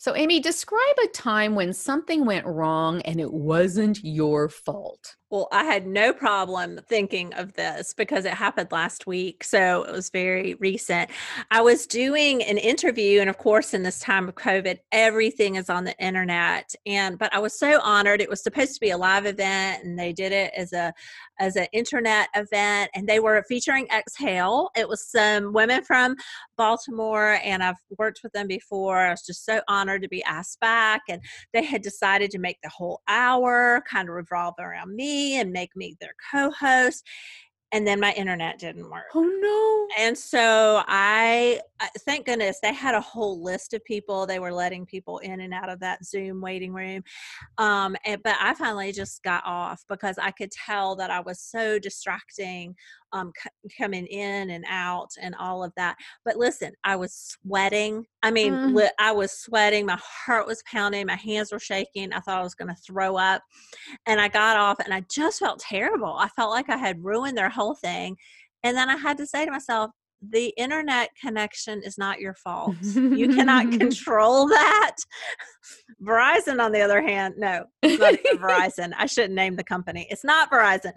So, Amy, describe a time when something went wrong and it wasn't your fault. Well, I had no problem thinking of this because it happened last week. So it was very recent. I was doing an interview, and of course, in this time of COVID, everything is on the internet. But I was so honored. It was supposed to be a live event, and they did it as an internet event, and they were featuring Exhale. It was some women from Baltimore, and I've worked with them before. I was just so honored to be asked back, and they had decided to make the whole hour kind of revolve around me and make me their co-host. And then my internet didn't work. Oh, no. And so thank goodness they had a whole list of people. They were letting people in and out of that Zoom waiting room. But I finally just got off because I could tell that I was so distracting, coming in and out and all of that. But listen, I was sweating. I mean, I was sweating. My heart was pounding. My hands were shaking. I thought I was going to throw up. And I got off and I just felt terrible. I felt like I had ruined their whole thing. And then I had to say to myself, the internet connection is not your fault. You cannot control that. Verizon, on the other hand, no, it's not even Verizon. I shouldn't name the company. It's not Verizon.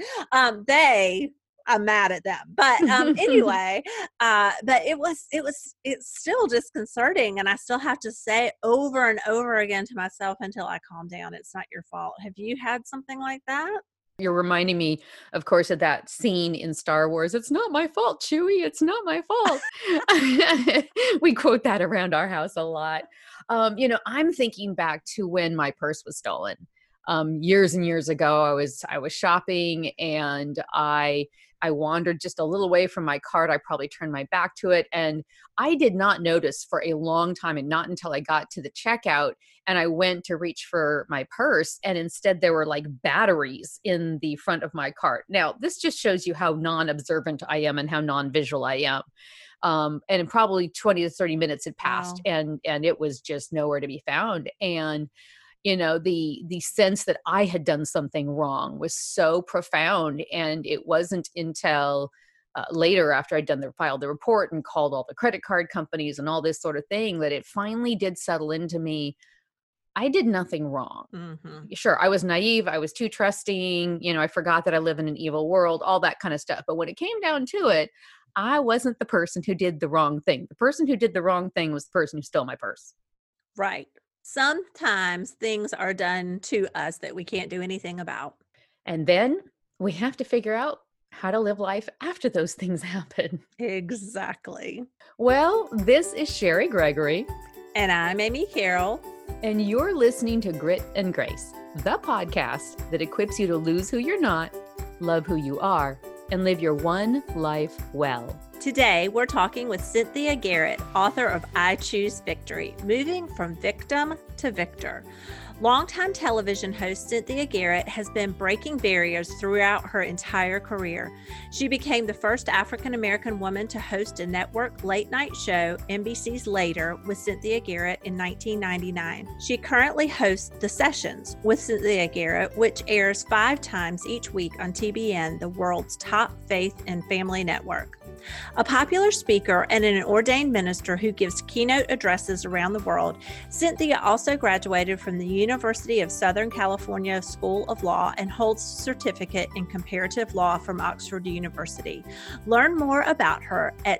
I'm mad at them. But anyway, but it's still disconcerting. And I still have to say over and over again to myself until I calm down, it's not your fault. Have you had something like that? You're reminding me, of course, of that scene in Star Wars. It's not my fault, Chewie. It's not my fault. We quote that around our house a lot. I'm thinking back to when my purse was stolen. Years and years ago, I was shopping and I wandered just a little way from my cart. I probably turned my back to it. And I did not notice for a long time, and not until I got to the checkout and I went to reach for my purse. And instead there were like batteries in the front of my cart. Now, this just shows you how non-observant I am and how non-visual I am. And probably 20 to 30 minutes had passed. Wow. And it was just nowhere to be found. And the sense that I had done something wrong was so profound. And it wasn't until later, after I'd filed the report and called all the credit card companies and all this sort of thing, that it finally did settle into me. I did nothing wrong. Mm-hmm. Sure, I was naive. I was too trusting. I forgot that I live in an evil world, all that kind of stuff. But when it came down to it, I wasn't the person who did the wrong thing. The person who did the wrong thing was the person who stole my purse. Right. Sometimes things are done to us that we can't do anything about. And then we have to figure out how to live life after those things happen. Exactly. Well, this is Sherry Gregory. And I'm Amy Carroll. And you're listening to Grit and Grace, the podcast that equips you to lose who you're not, love who you are, and live your one life well. Today, we're talking with Cynthia Garrett, author of I Choose Victory, Moving from Victim to Victor. Longtime television host Cynthia Garrett has been breaking barriers throughout her entire career. She became the first African-American woman to host a network late-night show, NBC's Later, with Cynthia Garrett in 1999. She currently hosts The Sessions with Cynthia Garrett, which airs 5 times each week on TBN, the world's top faith and family network. A popular speaker and an ordained minister who gives keynote addresses around the world, Cynthia also graduated from the University of Southern California School of Law and holds a certificate in comparative law from Oxford University. Learn more about her at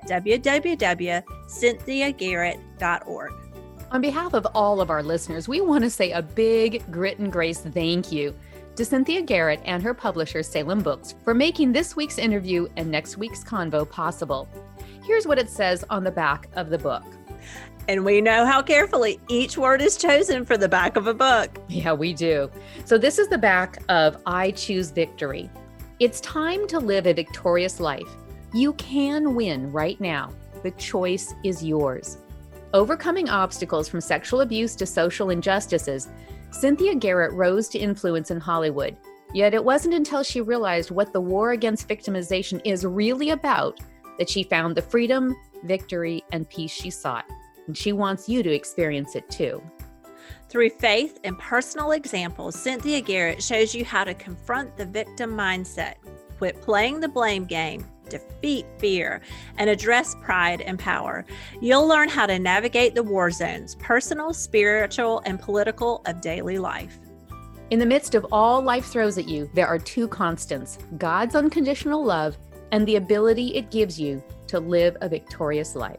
www.cynthiagarrett.org. On behalf of all of our listeners, we want to say a big Grit and Grace thank you to Cynthia Garrett and her publisher, Salem Books, for making this week's interview and next week's convo possible. Here's what it says on the back of the book. And we know how carefully each word is chosen for the back of a book. Yeah, we do. So this is the back of I Choose Victory. It's time to live a victorious life. You can win right now. The choice is yours. Overcoming obstacles from sexual abuse to social injustices, Cynthia Garrett rose to influence in Hollywood. Yet it wasn't until she realized what the war against victimization is really about that she found the freedom, victory, and peace she sought. And she wants you to experience it too. Through faith and personal examples, Cynthia Garrett shows you how to confront the victim mindset, quit playing the blame game, defeat fear, and address pride and power. You'll learn how to navigate the war zones, personal, spiritual, and political, of daily life. In the midst of all life throws at you, there are two constants: God's unconditional love and the ability it gives you to live a victorious life.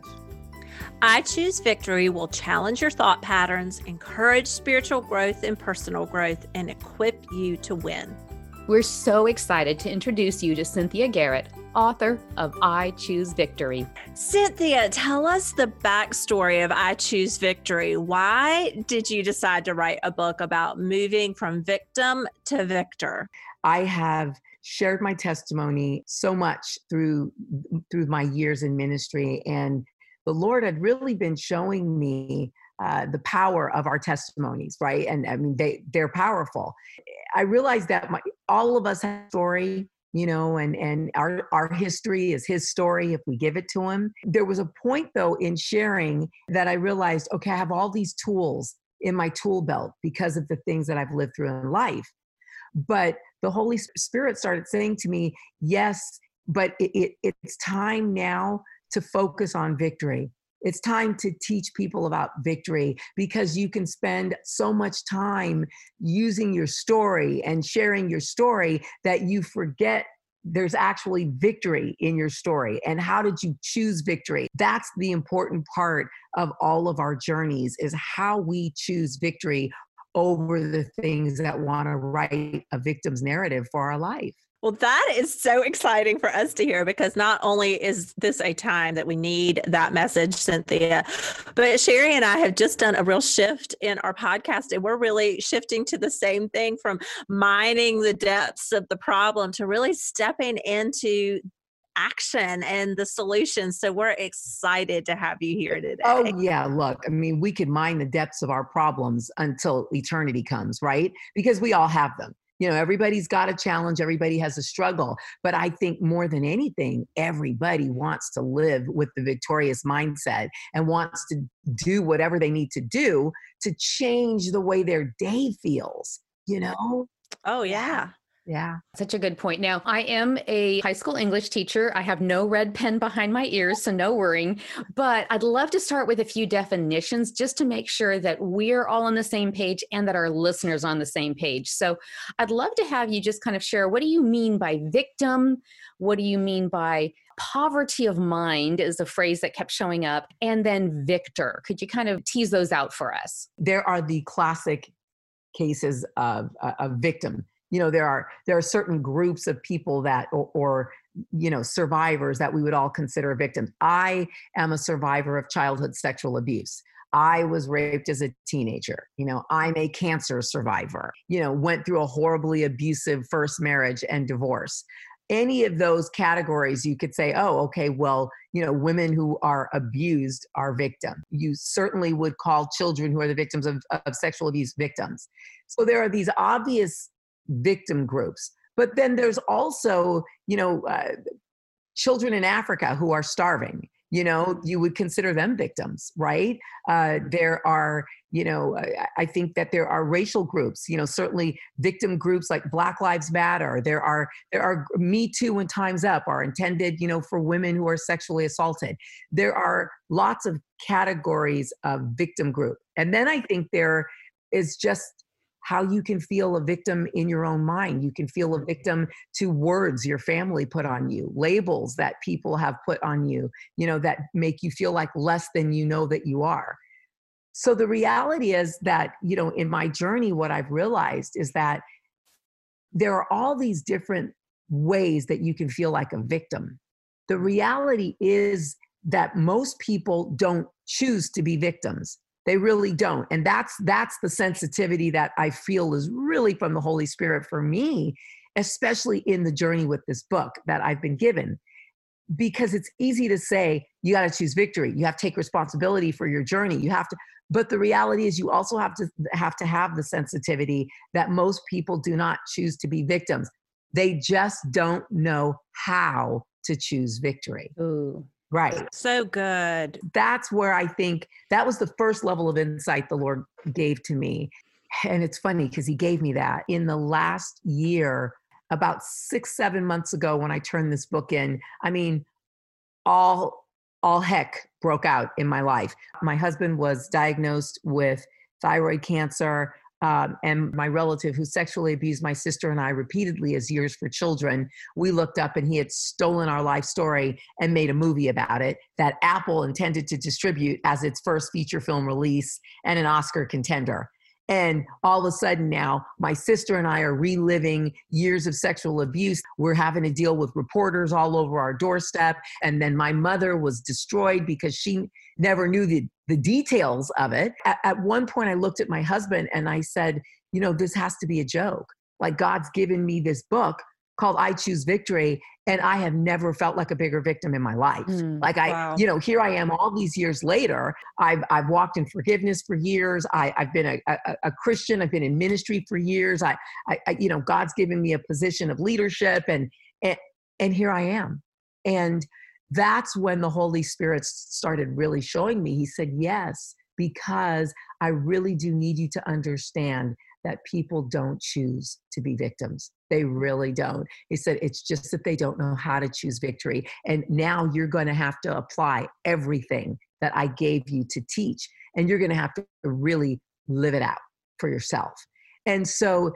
I Choose Victory will challenge your thought patterns, encourage spiritual growth and personal growth, and equip you to win. We're so excited to introduce you to Cynthia Garrett, author of I Choose Victory. Cynthia, tell us the backstory of I Choose Victory. Why did you decide to write a book about moving from victim to victor? I have shared my testimony so much through my years in ministry, and the Lord had really been showing me the power of our testimonies, right? And I mean, they're powerful. I realized that all of us have a story, and our history is his story if we give it to him. There was a point, though, in sharing that I realized, okay, I have all these tools in my tool belt because of the things that I've lived through in life. But the Holy Spirit started saying to me, yes, but it's time now to focus on victory. It's time to teach people about victory, because you can spend so much time using your story and sharing your story that you forget there's actually victory in your story. And how did you choose victory? That's the important part of all of our journeys, is how we choose victory over the things that want to write a victim's narrative for our life. Well, that is so exciting for us to hear, because not only is this a time that we need that message, Cynthia, but Sherry and I have just done a real shift in our podcast, and we're really shifting to the same thing, from mining the depths of the problem to really stepping into action and the solution. So we're excited to have you here today. Oh, yeah. Look, I mean, we could mine the depths of our problems until eternity comes, right? Because we all have them. Everybody's got a challenge. Everybody has a struggle. But I think more than anything, everybody wants to live with the victorious mindset and wants to do whatever they need to do to change the way their day feels, Oh, yeah. Yeah. Such a good point. Now, I am a high school English teacher. I have no red pen behind my ears, so no worrying. But I'd love to start with a few definitions just to make sure that we're all on the same page and that our listeners are on the same page. So I'd love to have you just kind of share, what do you mean by victim? What do you mean by poverty of mind, is a phrase that kept showing up, and then victor? Could you kind of tease those out for us? There are the classic cases of a victim. There are certain groups of people that, or survivors that we would all consider victims. I am a survivor of childhood sexual abuse. I was raped as a teenager. I'm a cancer survivor. Went through a horribly abusive first marriage and divorce. Any of those categories, you could say, oh, okay, well, women who are abused are victims. You certainly would call children who are the victims of sexual abuse victims. So there are these obvious victim groups. But then there's also, children in Africa who are starving. You would consider them victims, right? There are, I think that there are racial groups, certainly victim groups like Black Lives Matter. There are Me Too and Time's Up are intended, for women who are sexually assaulted. There are lots of categories of victim group. And then I think there is just how you can feel a victim in your own mind. You can feel a victim to words your family put on you, labels that people have put on you, that make you feel like less than that you are. So the reality is that, in my journey, what I've realized is that there are all these different ways that you can feel like a victim. The reality is that most people don't choose to be victims. They really don't. And that's the sensitivity that I feel is really from the Holy Spirit for me, especially in the journey with this book that I've been given. Because it's easy to say, you got to choose victory. You have to take responsibility for your journey. You have to, but the reality is you also have to have the sensitivity that most people do not choose to be victims. They just don't know how to choose victory. Ooh. Right. So good. That's where I think that was the first level of insight the Lord gave to me. And it's funny because he gave me that in the last year. about 6, 7 months ago when I turned this book in, I mean, all heck broke out in my life. My husband was diagnosed with thyroid cancer. And my relative who sexually abused my sister and I repeatedly as years for children, we looked up and he had stolen our life story and made a movie about it that Apple intended to distribute as its first feature film release and an Oscar contender. And all of a sudden now, my sister and I are reliving years of sexual abuse. We're having to deal with reporters all over our doorstep. And then my mother was destroyed because she never knew the details of it. At one point, I looked at my husband and I said, you know, this has to be a joke. Like, God's given me this book called I Choose Victory, and I have never felt like a bigger victim in my life. Wow. You know, here I am all these years later. I've walked in forgiveness for years. I've been a Christian. I've been in ministry for years. You know, God's given me a position of leadership, and here I am. And that's when the Holy Spirit started really showing me. He said, yes, because I really do need you to understand that people don't choose to be victims. They really don't. He said, it's just that they don't know how to choose victory. And now you're going to have to apply everything that I gave you to teach. And you're going to have to really live it out for yourself. And so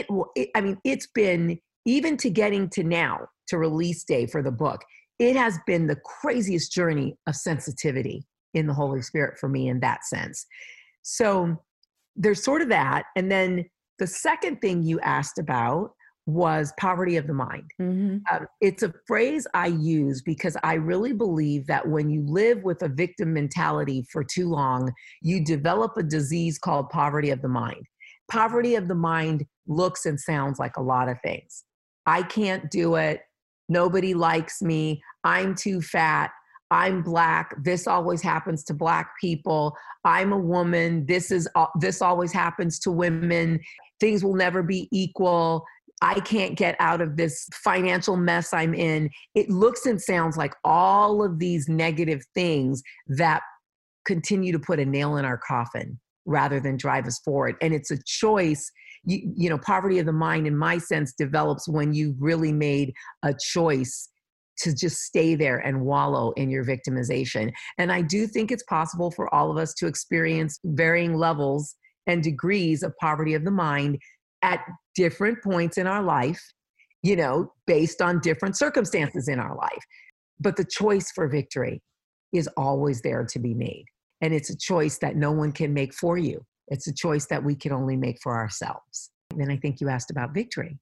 it's been, even to getting to now, to release day for the book, it has been the craziest journey of sensitivity in the Holy Spirit for me in that sense. So there's sort of that. And then the second thing you asked about was poverty of the mind. It's a phrase I use because I really believe that when you live with a victim mentality for too long, you develop a disease called poverty of the mind. Poverty of the mind looks and sounds like a lot of things. I can't do it. Nobody likes me. I'm too fat. I'm Black. This always happens to Black people. I'm a woman. This always happens to women. Things will never be equal. I can't get out of this financial mess I'm in. It looks and sounds like all of these negative things that continue to put a nail in our coffin rather than drive us forward. And it's a choice. You know, poverty of the mind, in my sense, develops when you really made a choice to just stay there and wallow in your victimization. And I do think it's possible for all of us to experience varying levels and degrees of poverty of the mind at different points in our life, you know, based on different circumstances in our life. But the choice for victory is always there to be made. And it's a choice that no one can make for you. It's a choice that we can only make for ourselves. And then I think you asked about victory.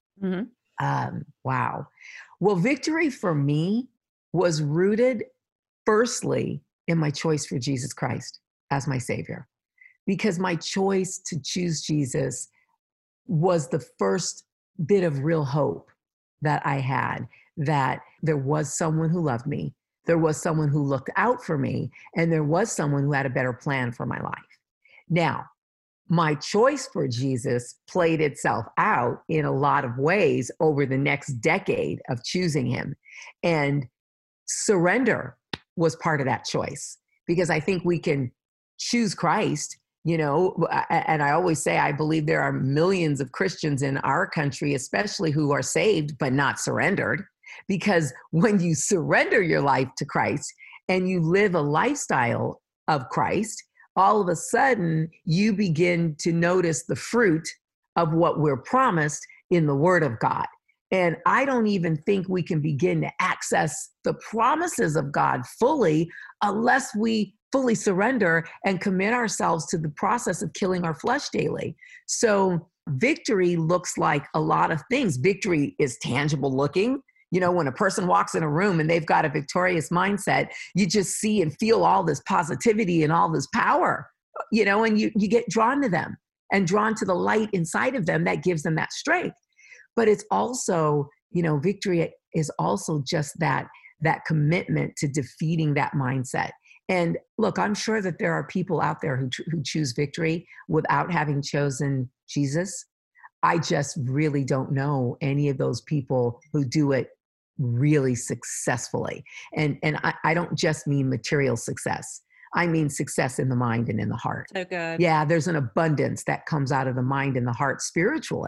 Wow. Well, victory for me was rooted firstly in my choice for Jesus Christ as my Savior, because my choice to choose Jesus was the first bit of real hope that I had, that there was someone who loved me, there was someone who looked out for me, and there was someone who had a better plan for my life. Now, my choice for Jesus played itself out in a lot of ways over the next decade of choosing him. And surrender was part of that choice, because I think we can choose Christ, you know, and I always say, I believe there are millions of Christians in our country, especially, who are saved but not surrendered. Because when you surrender your life to Christ and you live a lifestyle of Christ, all of a sudden you begin to notice the fruit of what we're promised in the Word of God. And I don't even think we can begin to access the promises of God fully unless we fully surrender and commit ourselves to the process of killing our flesh daily. So victory looks like a lot of things. Victory is tangible looking. You know, when a person walks in a room and they've got a victorious mindset, you just see and feel all this positivity and all this power, you know, and you get drawn to them and drawn to the light inside of them that gives them that strength. But it's also, you know, victory is also just that commitment to defeating that mindset. And look, I'm sure that there are people out there who choose victory without having chosen Jesus. I just really don't know any of those people who do it really successfully. And I don't just mean material success. I mean success in the mind and in the heart. So good. Yeah, there's an abundance that comes out of the mind and the heart spiritually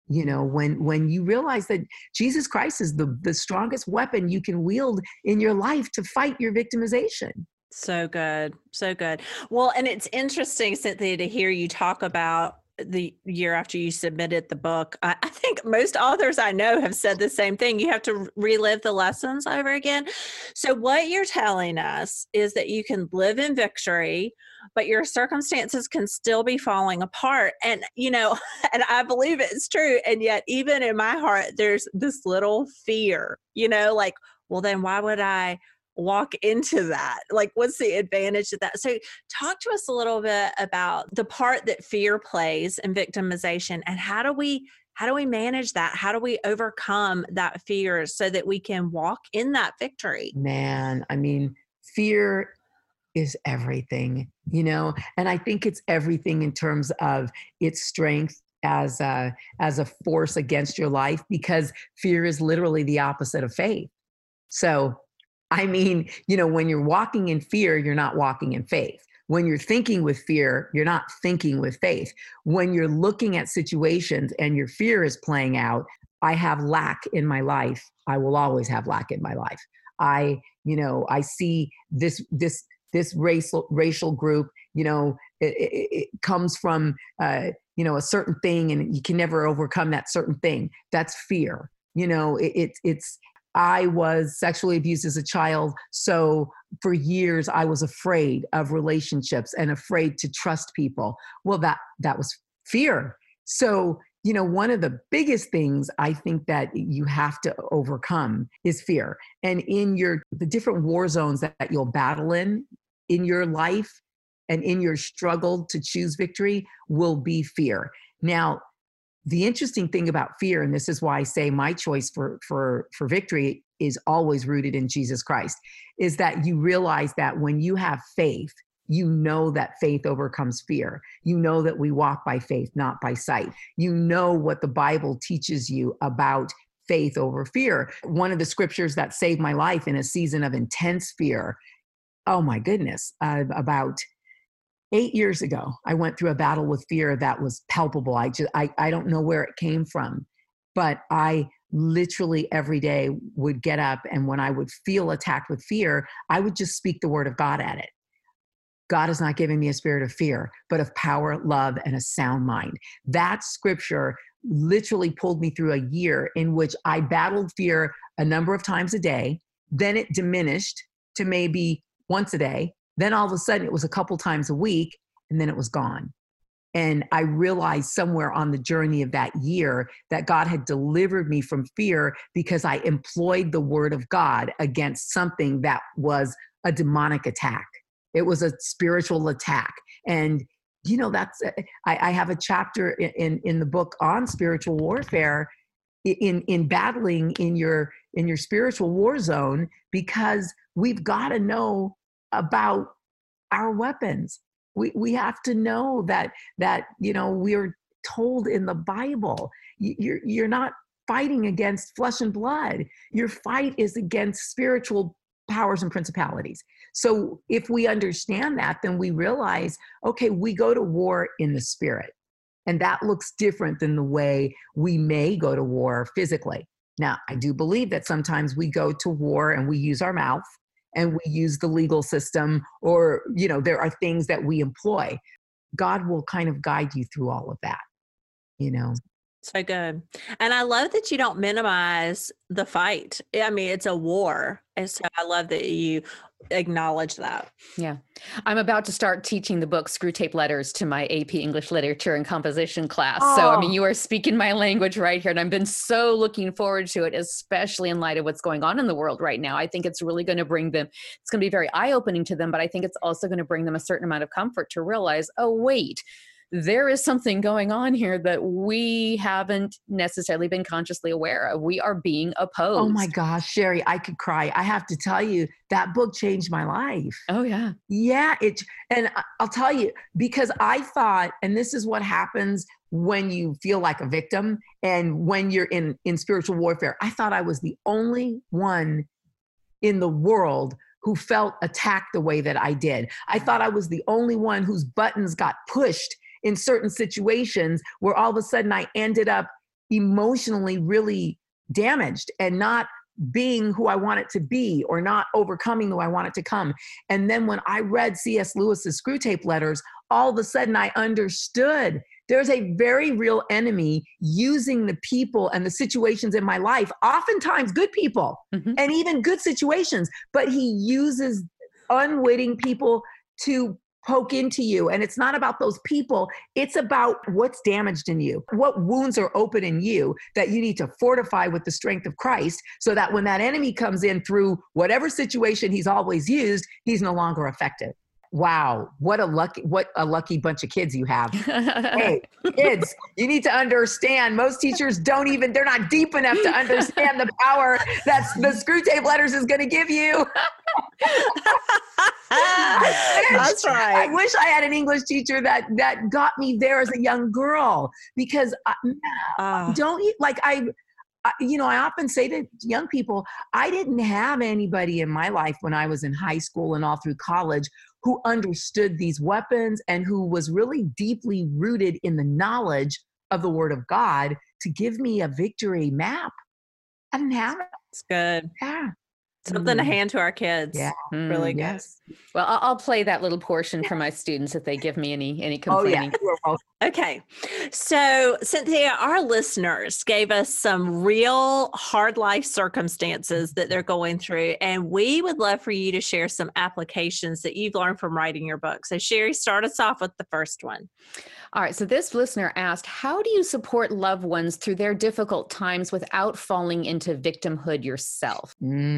You know, when you realize that Jesus Christ is the strongest weapon you can wield in your life to fight your victimization. So good. So good. Well, and it's interesting, Cynthia, to hear you talk about the year after you submitted the book. I think most authors I know have said the same thing. You have to relive the lessons over again. So what you're telling us is that you can live in victory, but your circumstances can still be falling apart. And, you know, and I believe it's true. And yet, even in my heart, there's this little fear, you know, like, well, then why would I walk into that? Like, what's the advantage of that? So talk to us a little bit about the part that fear plays in victimization, and how do we manage that? How do we overcome that fear so that we can walk in that victory? Man, I mean, fear is everything, you know, and I think it's everything in terms of its strength as a force against your life, because fear is literally the opposite of faith. So I mean, you know, when you're walking in fear, you're not walking in faith. When you're thinking with fear, you're not thinking with faith. When you're looking at situations and your fear is playing out, I have lack in my life. I will always have lack in my life. I see this racial group, you know, it comes from, a certain thing, and you can never overcome that certain thing. That's fear. You know, I was sexually abused as a child. So for years, I was afraid of relationships and afraid to trust people. Well, that was fear. So, you know, one of the biggest things I think that you have to overcome is fear. And in the different war zones that you'll battle in your life and in your struggle to choose victory will be fear. Now, the interesting thing about fear, and this is why I say my choice for victory is always rooted in Jesus Christ, is that you realize that when you have faith, you know that faith overcomes fear. You know that we walk by faith, not by sight. You know what the Bible teaches you about faith over fear. One of the scriptures that saved my life in a season of intense fear, oh my goodness, about 8 years ago, I went through a battle with fear that was palpable. I don't know where it came from, but I literally every day would get up, and when I would feel attacked with fear, I would just speak the word of God at it. God has not given me a spirit of fear, but of power, love, and a sound mind. That scripture literally pulled me through a year in which I battled fear a number of times a day. Then it diminished to maybe once a day. Then all of a sudden it was a couple times a week, and then it was gone. And I realized somewhere on the journey of that year that God had delivered me from fear because I employed the word of God against something that was a demonic attack. It was a spiritual attack. And, you know, I have a chapter in the book on spiritual warfare in battling in your spiritual war zone, because we've got to know about our weapons. We have to know that you know, we're told in the Bible, you're not fighting against flesh and blood. Your fight is against spiritual powers and principalities. So if we understand that, then we realize, okay, we go to war in the spirit. And that looks different than the way we may go to war physically. Now, I do believe that sometimes we go to war and we use our mouth, and we use the legal system, or, you know, there are things that we employ. God will kind of guide you through all of that, you know. So good. And I love that you don't minimize the fight. I mean, it's a war. And so I love that you acknowledge that. Yeah. I'm about to start teaching the book Screw Tape Letters to my AP English Literature and Composition class. Oh. So, I mean, you are speaking my language right here. And I've been so looking forward to it, especially in light of what's going on in the world right now. I think it's really going to bring them, it's going to be very eye-opening to them, but I think it's also going to bring them a certain amount of comfort to realize, oh, wait, there is something going on here that we haven't necessarily been consciously aware of. We are being opposed. Oh my gosh, Sherry, I could cry. I have to tell you, that book changed my life. Oh yeah. Yeah, and I'll tell you, because I thought, and this is what happens when you feel like a victim and when you're in spiritual warfare, I thought I was the only one in the world who felt attacked the way that I did. I thought I was the only one whose buttons got pushed in certain situations where all of a sudden I ended up emotionally really damaged and not being who I want it to be, or not overcoming who I want it to come. And then when I read C.S. Lewis's Screwtape Letters, all of a sudden I understood there's a very real enemy using the people and the situations in my life, oftentimes good people and even good situations, but he uses unwitting people to poke into you. And it's not about those people. It's about what's damaged in you, what wounds are open in you that you need to fortify with the strength of Christ, so that when that enemy comes in through whatever situation he's always used, he's no longer effective. Wow, what a lucky bunch of kids you have. Hey, kids, you need to understand, most teachers they're not deep enough to understand the power that the Screwtape Letters is going to give you. That's right. I wish I had an English teacher that got me there as a young girl, because don't you, like, I often say to young people, I didn't have anybody in my life when I was in high school and all through college who understood these weapons and who was really deeply rooted in the knowledge of the Word of God to give me a victory map. I didn't have it. It's good. Yeah. Something to hand to our kids. Yeah. Really good. Yes. Well, I'll play that little portion for my students if they give me any complaining. Okay. So, Cynthia, our listeners gave us some real hard life circumstances that they're going through, and we would love for you to share some applications that you've learned from writing your book. So, Sherry, start us off with the first one. All right. So this listener asked, how do you support loved ones through their difficult times without falling into victimhood yourself?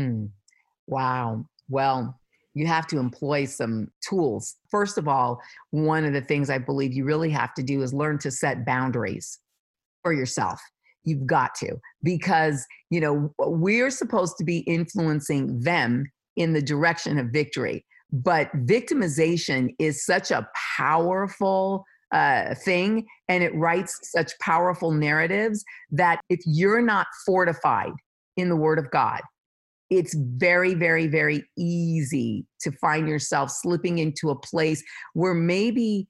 Wow. Well, you have to employ some tools. First of all, one of the things I believe you really have to do is learn to set boundaries for yourself. You've got to, because, we're supposed to be influencing them in the direction of victory. But victimization is such a powerful thing, and it writes such powerful narratives that if you're not fortified in the Word of God, it's very, very, very easy to find yourself slipping into a place where maybe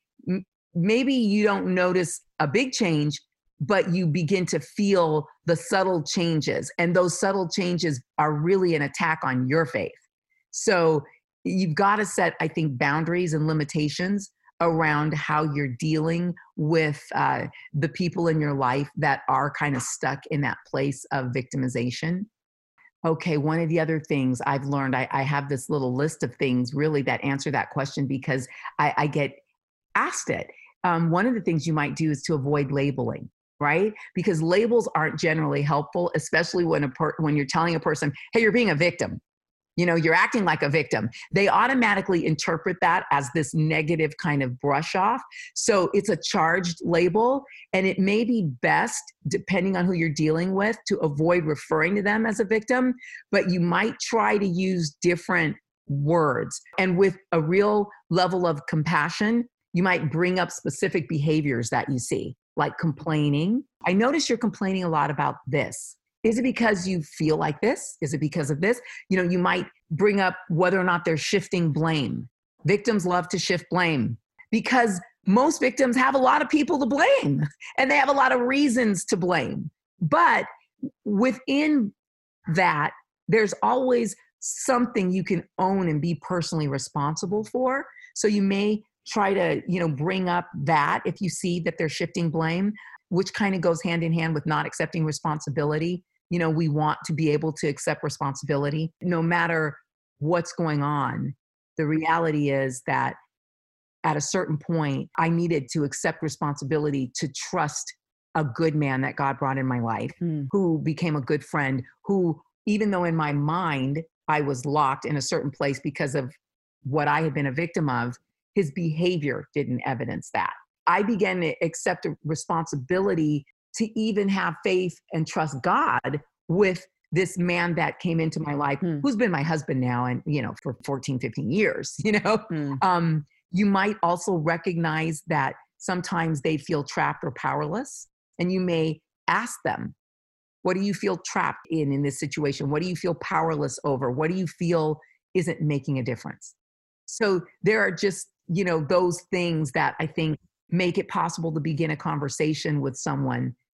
you don't notice a big change, but you begin to feel the subtle changes. And those subtle changes are really an attack on your faith. So you've got to set, I think, boundaries and limitations around how you're dealing with the people in your life that are kind of stuck in that place of victimization. Okay, one of the other things I've learned, I have this little list of things really that answer that question because I get asked it. One of the things you might do is to avoid labeling, right? Because labels aren't generally helpful, especially when you're telling a person, hey, you're being a victim. You're acting like a victim. They automatically interpret that as this negative kind of brush off. So it's a charged label, and it may be best, depending on who you're dealing with, to avoid referring to them as a victim, but you might try to use different words. And with a real level of compassion, you might bring up specific behaviors that you see, like complaining. I notice you're complaining a lot about this. Is it because you feel like this? Is it because of this? You might bring up whether or not they're shifting blame. Victims love to shift blame because most victims have a lot of people to blame and they have a lot of reasons to blame. But within that, there's always something you can own and be personally responsible for. So you may try to, bring up that if you see that they're shifting blame, which kind of goes hand in hand with not accepting responsibility. We want to be able to accept responsibility no matter what's going on. The reality is that at a certain point, I needed to accept responsibility to trust a good man that God brought in my life, who became a good friend, who, even though in my mind, I was locked in a certain place because of what I had been a victim of, his behavior didn't evidence that. I began to accept a responsibility to even have faith and trust God with this man that came into my life, who's been my husband now and, for 14, 15 years, you might also recognize that sometimes they feel trapped or powerless. And you may ask them, what do you feel trapped in this situation? What do you feel powerless over? What do you feel isn't making a difference? So there are just, those things that I think make it possible to begin a conversation with someone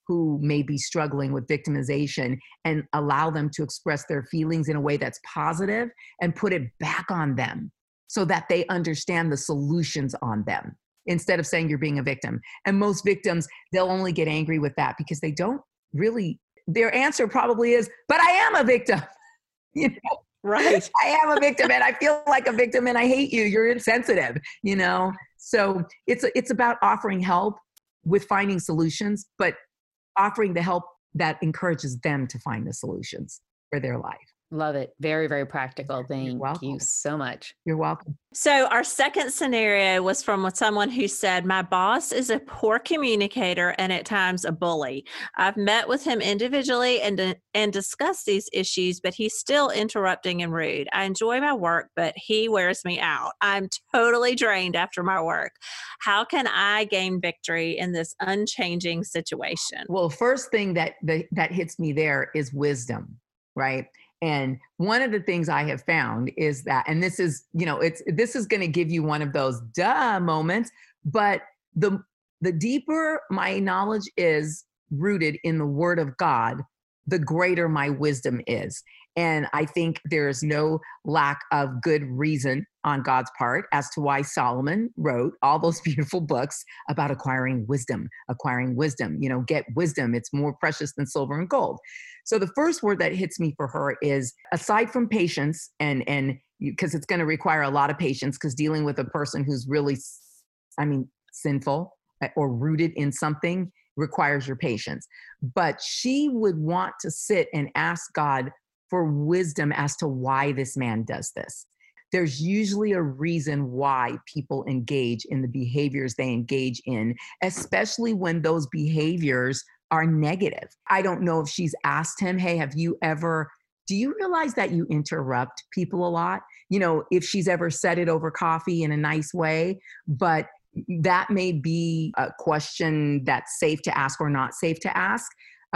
who may be struggling with victimization and allow them to express their feelings in a way that's positive and put it back on them so that they understand the solutions on them instead of saying you're being a victim. And most victims, they'll only get angry with that because they don't really, their answer probably is, but I am a victim. You know? Right. I am a victim and I feel like a victim and I hate you. You're insensitive, you know? So it's about offering help with finding solutions, but offering the help that encourages them to find the solutions for their life. Love it. Very, very practical. Thank welcome. you so much. You're welcome. So our second scenario was from someone who said, my boss is a poor communicator and at times a bully. I've met with him individually and discussed these issues, but he's still interrupting and rude. I enjoy my work, but he wears me out. I'm totally drained after my work. How can I gain victory in this unchanging situation? Well, first thing that hits me there is wisdom, right? And one of the things I have found is that, and this is, you know, this is going to give you one of those duh moments, but the deeper my knowledge is rooted in the word of God, the greater my wisdom is. And I think there's no lack of good reason on God's part as to why Solomon wrote all those beautiful books about acquiring wisdom, you know, get wisdom. It's more precious than silver and gold. So the first word that hits me for her is, aside from patience, and because it's going to require a lot of patience, because dealing with a person who's really, sinful or rooted in something requires your patience. But she would want to sit and ask God for wisdom as to why this man does this. There's usually a reason why people engage in the behaviors they engage in, especially when those behaviors are negative. I don't know if she's asked him, hey, do you realize that you interrupt people a lot? You know, if she's ever said it over coffee in a nice way, but that may be a question that's safe to ask or not safe to ask.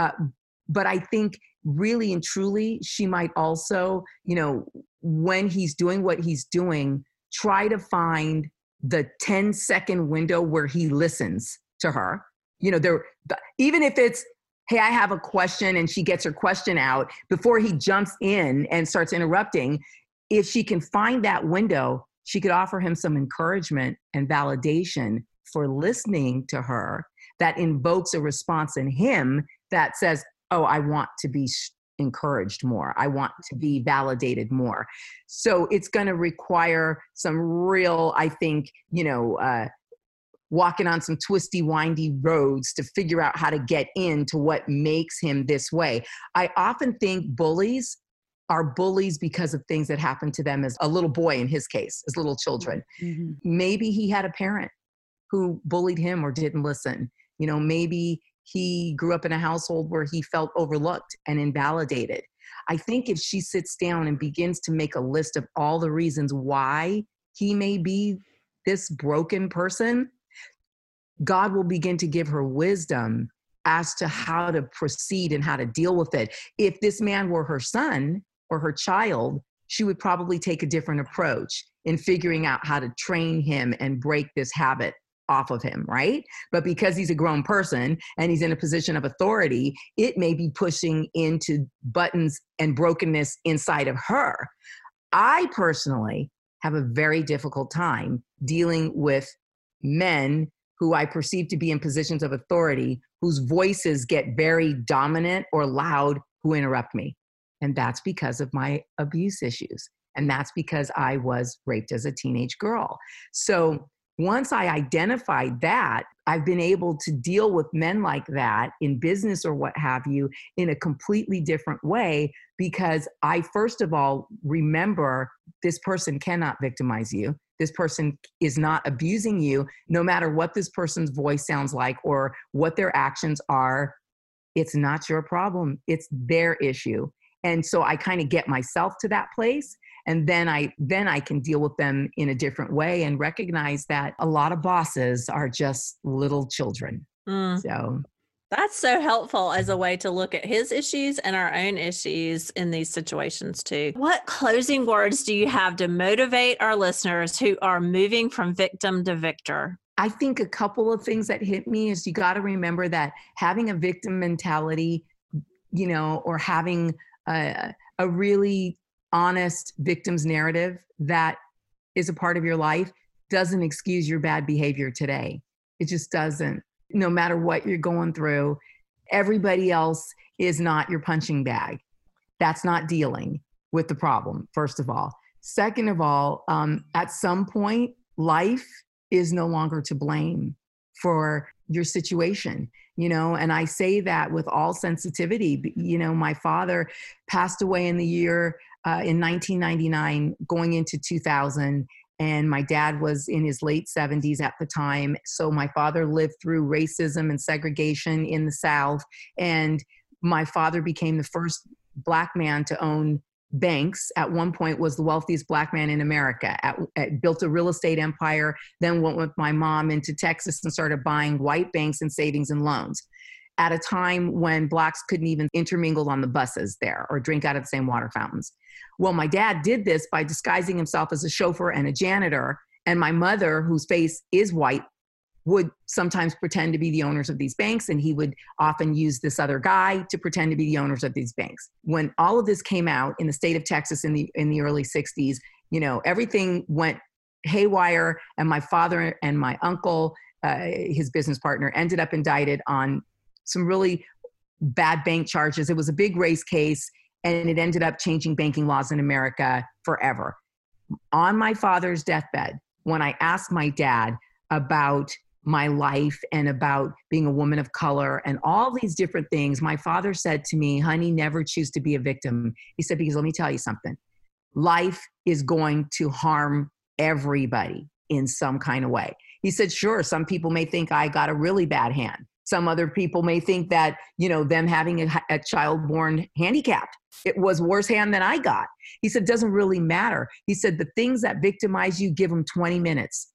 But I think really and truly, she might also, you know, when he's doing what he's doing, try to find the 10-second window where he listens to her. You know, even if it's, hey, I have a question, and she gets her question out before he jumps in and starts interrupting, if she can find that window, she could offer him some encouragement and validation for listening to her that invokes a response in him that says, oh, I want to be encouraged more. I want to be validated more. So it's going to require some real, I think, you know, walking on some twisty, windy roads to figure out how to get into what makes him this way. I often think bullies are bullies because of things that happened to them as a little boy, in his case, as little children. Mm-hmm. Maybe he had a parent who bullied him or didn't listen. You know, maybe he grew up in a household where he felt overlooked and invalidated. I think if she sits down and begins to make a list of all the reasons why he may be this broken person, God will begin to give her wisdom as to how to proceed and how to deal with it. If this man were her son or her child, she would probably take a different approach in figuring out how to train him and break this habit off of him, right? But because he's a grown person and he's in a position of authority, it may be pushing into buttons and brokenness inside of her. I personally have a very difficult time dealing with men who I perceive to be in positions of authority, whose voices get very dominant or loud, who interrupt me. And that's because of my abuse issues. And that's because I was raped as a teenage girl. So once I identified that, I've been able to deal with men like that in business or what have you in a completely different way, because I, first of all, remember this person cannot victimize you. This person is not abusing you, no matter what this person's voice sounds like or what their actions are. It's not your problem. It's their issue. And so I kind of get myself to that place. And then I can deal with them in a different way and recognize that a lot of bosses are just little children. So that's so helpful as a way to look at his issues and our own issues in these situations too. What closing words do you have to motivate our listeners who are moving from victim to victor? I think a couple of things that hit me is you got to remember that having a victim mentality, or having a really honest victim's narrative that is a part of your life doesn't excuse your bad behavior today. It just doesn't. No matter what you're going through, everybody else is not your punching bag. That's not dealing with the problem, first of all. Second of all, at some point, life is no longer to blame for your situation, and I say that with all sensitivity. My father passed away in the year in 1999, going into 2000, and my dad was in his late 70s at the time. So my father lived through racism and segregation in the South, and my father became the first Black man to own banks. At one point was the wealthiest Black man in America, built a real estate empire, then went with my mom into Texas and started buying white banks and savings and loans at a time when Blacks couldn't even intermingle on the buses there or drink out of the same water fountains. Well, my dad did this by disguising himself as a chauffeur and a janitor. And my mother, whose face is white, would sometimes pretend to be the owners of these banks, and he would often use this other guy to pretend to be the owners of these banks. When all of this came out in the state of Texas in the early 60s, everything went haywire, and my father and my uncle, his business partner, ended up indicted on some really bad bank charges. It was a big race case, and it ended up changing banking laws in America forever. On my father's deathbed, when I asked my dad about my life and about being a woman of color and all these different things, my father said to me, "Honey, never choose to be a victim." He said, because let me tell you something. Life is going to harm everybody in some kind of way. He said, sure, some people may think I got a really bad hand. Some other people may think that, them having a child born handicapped, it was worse hand than I got. He said, doesn't really matter. He said, the things that victimize you, give them 20 minutes.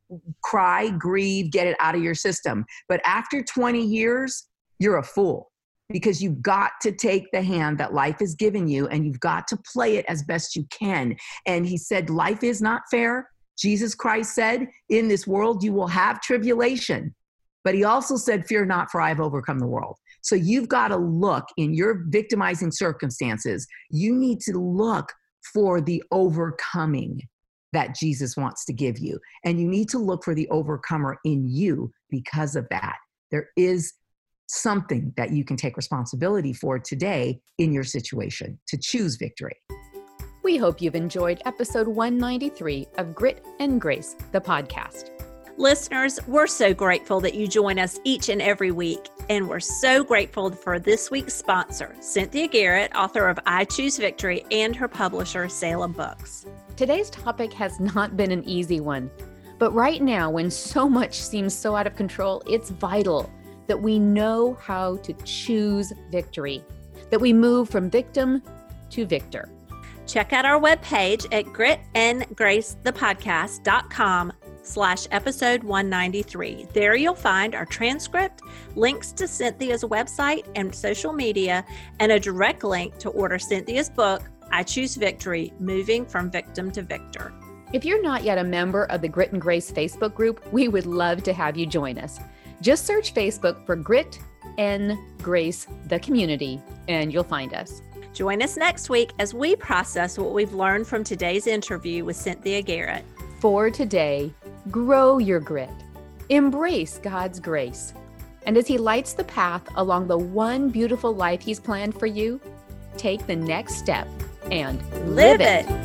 Cry, grieve, get it out of your system. But after 20 years, you're a fool, because you've got to take the hand that life has given you and you've got to play it as best you can. And he said, life is not fair. Jesus Christ said, in this world, you will have tribulation. But he also said, fear not, for I have overcome the world. So you've got to look in your victimizing circumstances. You need to look for the overcoming that Jesus wants to give you. And you need to look for the overcomer in you because of that. There is something that you can take responsibility for today in your situation to choose victory. We hope you've enjoyed episode 193 of Grit and Grace, the podcast. Listeners, we're so grateful that you join us each and every week. And we're so grateful for this week's sponsor, Cynthia Garrett, author of I Choose Victory, and her publisher, Salem Books. Today's topic has not been an easy one, but right now, when so much seems so out of control, it's vital that we know how to choose victory, that we move from victim to victor. Check out our webpage at gritandgracethepodcast.com/episode 193. There you'll find our transcript, links to Cynthia's website and social media, and a direct link to order Cynthia's book, I Choose Victory, Moving from Victim to Victor. If you're not yet a member of the Grit and Grace Facebook group, we would love to have you join us. Just search Facebook for Grit and Grace, the community, and you'll find us. Join us next week as we process what we've learned from today's interview with Cynthia Garrett. For today, grow your grit. Embrace God's grace. And as He lights the path along the one beautiful life He's planned for you, take the next step and Live it.